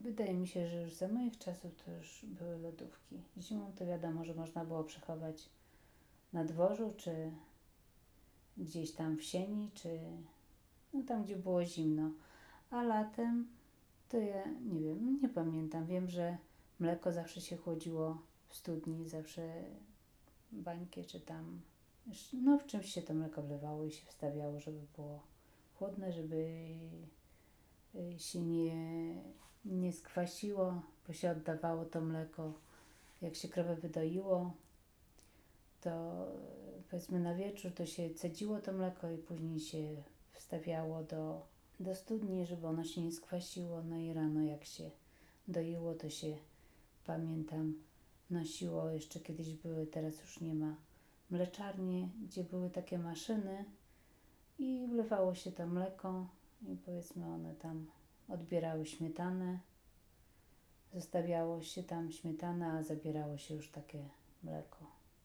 Wydaje mi się, że już za moich czasów to już były lodówki. Zimą to wiadomo, że można było przechować na dworzu, czy gdzieś tam w sieni, czy no tam, gdzie było zimno. A latem to ja nie wiem, nie pamiętam. Wiem, że mleko zawsze się chłodziło w studni, zawsze bańkę czy tam, no w czymś się to mleko wlewało i się wstawiało, żeby było chłodne, żeby się nie skwasiło, bo się oddawało to mleko. Jak się krowę wydoiło, to powiedzmy na wieczór to się cedziło to mleko i później się wstawiało do studni, żeby ono się nie skwasiło. No i rano jak się doiło, to się, pamiętam, nosiło, jeszcze kiedyś były, teraz już nie ma, mleczarnie, gdzie były takie maszyny i wlewało się to mleko i powiedzmy one tam odbierały śmietanę, zostawiało się tam śmietanę, a zabierało się już takie mleko.